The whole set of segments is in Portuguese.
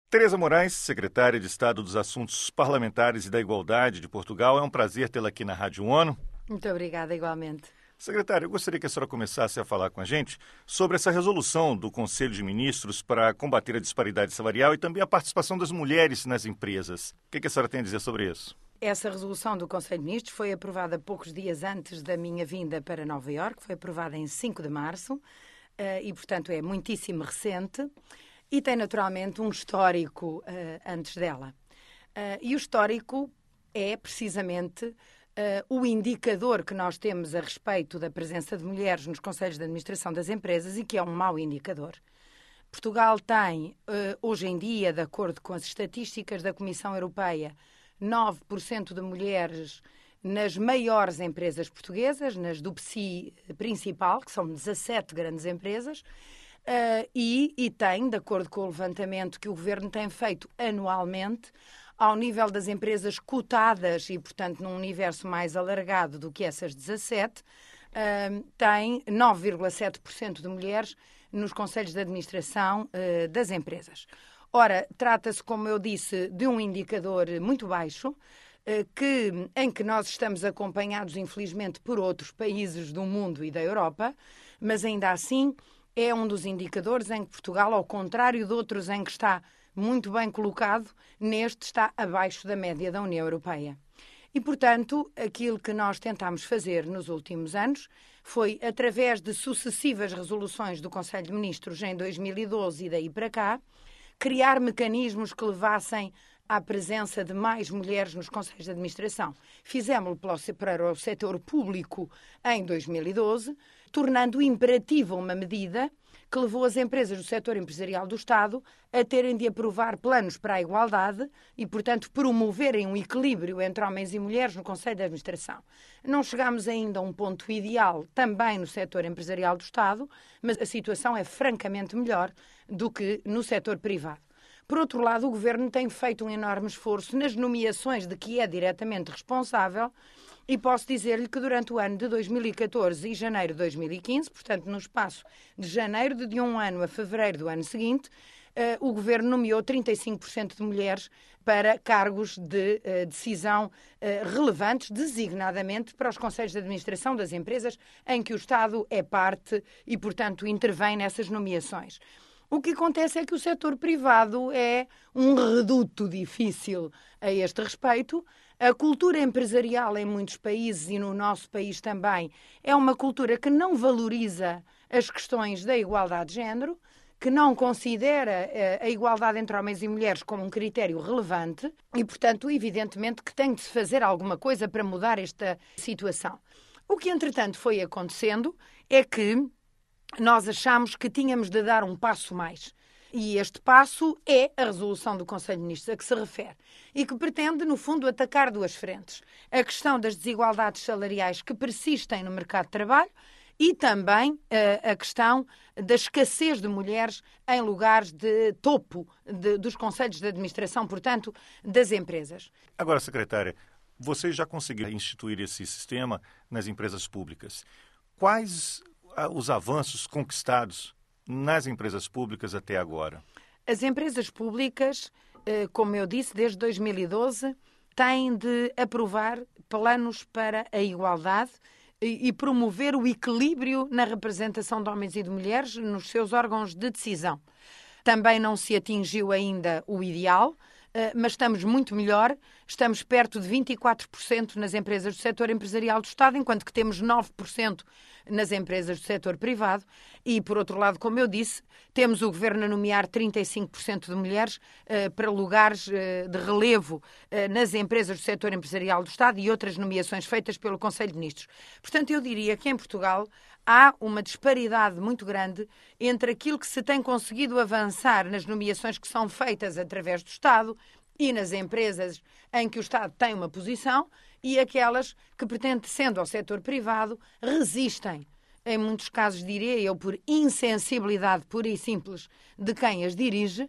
Tereza Moraes, secretária de Estado dos Assuntos Parlamentares e da Igualdade de Portugal, é um prazer tê-la aqui na Rádio ONU. Muito obrigada, igualmente. Secretária, eu gostaria que a senhora começasse a falar com a gente sobre essa resolução do Conselho de Ministros para combater a disparidade salarial e também a participação das mulheres nas empresas. O que a senhora tem a dizer sobre isso? Essa resolução do Conselho de Ministros foi aprovada poucos dias antes da minha vinda para Nova Iorque, foi aprovada em 5 de março e, portanto, é muitíssimo recente. E tem, naturalmente, um histórico antes dela. E o histórico é, precisamente, o indicador que nós temos a respeito da presença de mulheres nos conselhos de administração das empresas e que é um mau indicador. Portugal tem, hoje em dia, de acordo com as estatísticas da Comissão Europeia, 9% de mulheres nas maiores empresas portuguesas, nas do PSI principal, que são 17 grandes empresas, e tem, de acordo com o levantamento que o Governo tem feito anualmente, ao nível das empresas cotadas e, portanto, num universo mais alargado do que essas 17, tem 9,7% de mulheres nos conselhos de administração das empresas. Ora, trata-se, como eu disse, de um indicador muito baixo, em que nós estamos acompanhados, infelizmente, por outros países do mundo e da Europa, mas ainda assim é um dos indicadores em que Portugal, ao contrário de outros em que está muito bem colocado, neste está abaixo da média da União Europeia. E, portanto, aquilo que nós tentámos fazer nos últimos anos foi, através de sucessivas resoluções do Conselho de Ministros em 2012 e daí para cá, criar mecanismos que levassem à presença de mais mulheres nos conselhos de administração. Fizemos-lo para o setor público em 2012, tornando imperativa uma medida que levou as empresas do setor empresarial do Estado a terem de aprovar planos para a igualdade e, portanto, promoverem um equilíbrio entre homens e mulheres no Conselho de Administração. Não chegámos ainda a um ponto ideal também no setor empresarial do Estado, mas a situação é francamente melhor do que no setor privado. Por outro lado, o Governo tem feito um enorme esforço nas nomeações de que é diretamente responsável e posso dizer-lhe que durante o ano de 2014 e janeiro de 2015, portanto, no espaço de janeiro de um ano a fevereiro do ano seguinte, o Governo nomeou 35% de mulheres para cargos de decisão relevantes, designadamente para os conselhos de administração das empresas em que o Estado é parte e, portanto, intervém nessas nomeações. O que acontece é que o setor privado é um reduto difícil a este respeito. A cultura empresarial em muitos países e no nosso país também é uma cultura que não valoriza as questões da igualdade de género, que não considera a igualdade entre homens e mulheres como um critério relevante e, portanto, evidentemente que tem de se fazer alguma coisa para mudar esta situação. O que, entretanto, foi acontecendo é que nós achamos que tínhamos de dar um passo mais. E este passo é a resolução do Conselho de Ministros a que se refere e que pretende, no fundo, atacar duas frentes. A questão das desigualdades salariais que persistem no mercado de trabalho e também a questão da escassez de mulheres em lugares de topo dos conselhos de administração, portanto, das empresas. Agora, secretária, vocês já conseguiram instituir esse sistema nas empresas públicas. Quais os avanços conquistados nas empresas públicas até agora? As empresas públicas, como eu disse, desde 2012, têm de aprovar planos para a igualdade e promover o equilíbrio na representação de homens e de mulheres nos seus órgãos de decisão. Também não se atingiu ainda o ideal, mas estamos muito melhor. Estamos perto de 24% nas empresas do setor empresarial do Estado, enquanto que temos 9% nas empresas do setor privado. E, por outro lado, como eu disse, temos o Governo a nomear 35% de mulheres para lugares de relevo nas empresas do setor empresarial do Estado e outras nomeações feitas pelo Conselho de Ministros. Portanto, eu diria que em Portugal há uma disparidade muito grande entre aquilo que se tem conseguido avançar nas nomeações que são feitas através do Estado e nas empresas em que o Estado tem uma posição e aquelas que, pertencendo ao setor privado, resistem, em muitos casos, diria eu, por insensibilidade pura e simples de quem as dirige,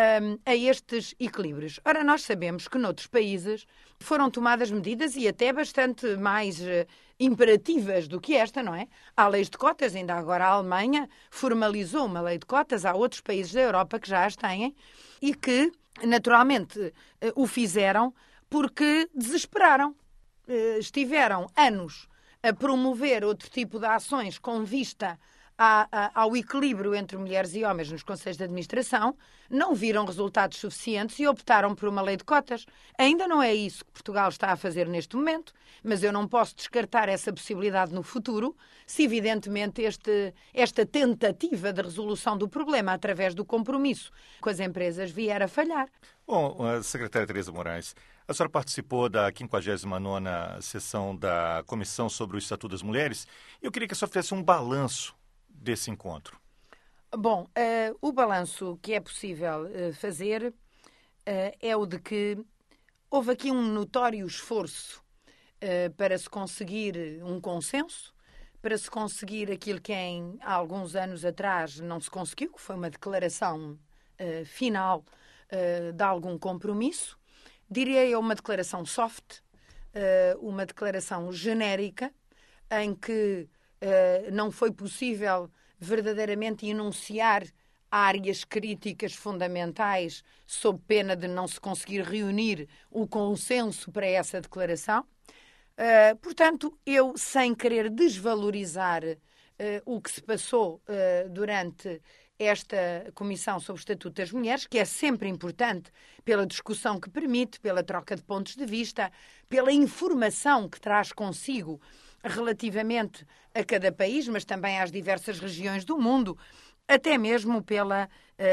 a estes equilíbrios. Ora, nós sabemos que noutros países foram tomadas medidas e até bastante mais imperativas do que esta, não é? Há leis de cotas, ainda agora a Alemanha formalizou uma lei de cotas, há outros países da Europa que já as têm e que naturalmente, o fizeram porque desesperaram. Estiveram anos a promover outro tipo de ações com vista ao equilíbrio entre mulheres e homens nos conselhos de administração, não viram resultados suficientes e optaram por uma lei de cotas. Ainda não é isso que Portugal está a fazer neste momento, mas eu não posso descartar essa possibilidade no futuro, se evidentemente esta tentativa de resolução do problema através do compromisso com as empresas vier a falhar. Bom, a secretária Tereza Moraes, a senhora participou da 59ª sessão da Comissão sobre o Estatuto das Mulheres. Eu queria que a senhora fizesse um balanço desse encontro. Bom, o balanço que é possível fazer é o de que houve aqui um notório esforço para se conseguir um consenso, para se conseguir aquilo que há alguns anos atrás não se conseguiu, que foi uma declaração final de algum compromisso. Diria eu uma declaração soft, uma declaração genérica, em que não foi possível verdadeiramente enunciar áreas críticas fundamentais sob pena de não se conseguir reunir o consenso para essa declaração. Portanto, eu, sem querer desvalorizar o que se passou durante esta Comissão sobre o Estatuto das Mulheres, que é sempre importante pela discussão que permite, pela troca de pontos de vista, pela informação que traz consigo relativamente a cada país, mas também às diversas regiões do mundo, até mesmo pela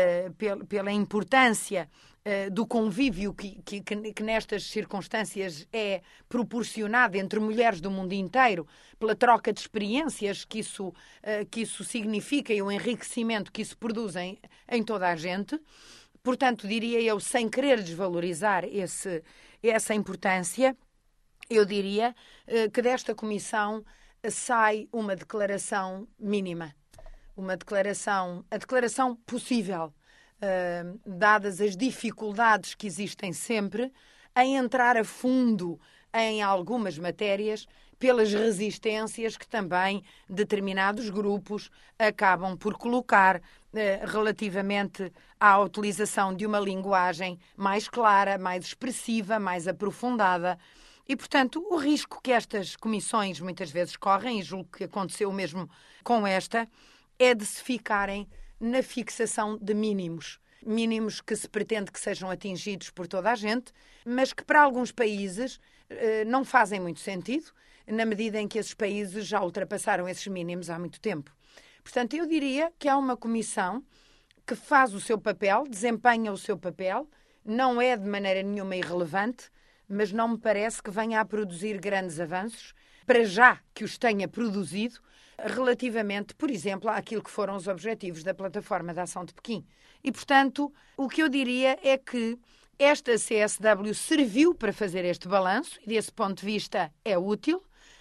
importância do convívio que nestas circunstâncias é proporcionado entre mulheres do mundo inteiro, pela troca de experiências que isso significa e o enriquecimento que isso produz em toda a gente. Portanto, diria eu, sem querer desvalorizar essa importância, eu diria que desta comissão sai uma declaração mínima, a declaração possível, dadas as dificuldades que existem sempre em entrar a fundo em algumas matérias, pelas resistências que também determinados grupos acabam por colocar relativamente à utilização de uma linguagem mais clara, mais expressiva, mais aprofundada. E, portanto, o risco que estas comissões muitas vezes correm, e julgo que aconteceu mesmo com esta, é de se ficarem na fixação de mínimos. Mínimos que se pretende que sejam atingidos por toda a gente, mas que para alguns países não fazem muito sentido, na medida em que esses países já ultrapassaram esses mínimos há muito tempo. Portanto, eu diria que há uma comissão que faz o seu papel, desempenha o seu papel, não é de maneira nenhuma irrelevante, mas não me parece que venha a produzir grandes avanços, para já que os tenha produzido, relativamente, por exemplo, àquilo que foram os objetivos da Plataforma de Ação de Pequim. E, portanto, o que eu diria é que esta CSW serviu para fazer este balanço, e desse ponto de vista é útil,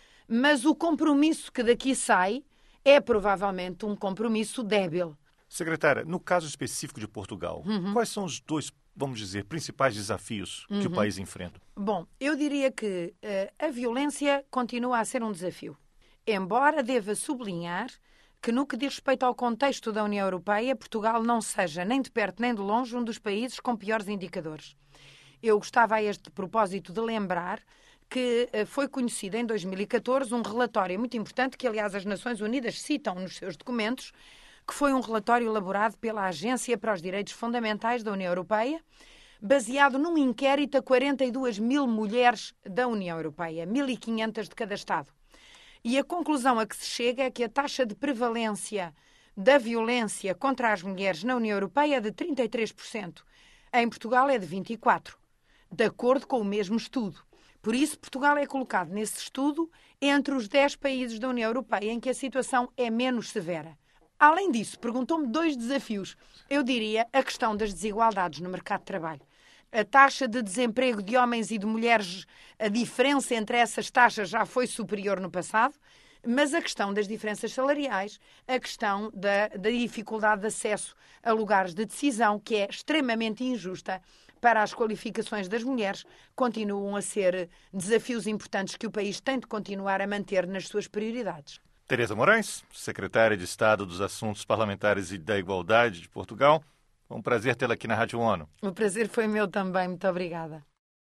mas o compromisso que daqui sai é provavelmente um compromisso débil. Secretária, no caso específico de Portugal, quais são os dois, vamos dizer, principais desafios que o país enfrenta? Bom, eu diria que a violência continua a ser um desafio. Embora deva sublinhar que, no que diz respeito ao contexto da União Europeia, Portugal não seja, nem de perto nem de longe, um dos países com piores indicadores. Eu gostava, a este propósito, de lembrar que foi conhecido em 2014 um relatório muito importante, que, aliás, as Nações Unidas citam nos seus documentos, que foi um relatório elaborado pela Agência para os Direitos Fundamentais da União Europeia, baseado num inquérito a 42 mil mulheres da União Europeia, 1.500 de cada Estado. E a conclusão a que se chega é que a taxa de prevalência da violência contra as mulheres na União Europeia é de 33%. Em Portugal é de 24%, de acordo com o mesmo estudo. Por isso, Portugal é colocado nesse estudo entre os 10 países da União Europeia em que a situação é menos severa. Além disso, perguntou-me 2 desafios. Eu diria a questão das desigualdades no mercado de trabalho. A taxa de desemprego de homens e de mulheres, a diferença entre essas taxas já foi superior no passado, mas a questão das diferenças salariais, a questão da dificuldade de acesso a lugares de decisão, que é extremamente injusta para as qualificações das mulheres, continuam a ser desafios importantes que o país tem de continuar a manter nas suas prioridades. Tereza Moraes, secretária de Estado dos Assuntos Parlamentares e da Igualdade de Portugal, Foi um prazer tê-la aqui na Rádio ONU. O prazer foi meu também. Muito obrigada.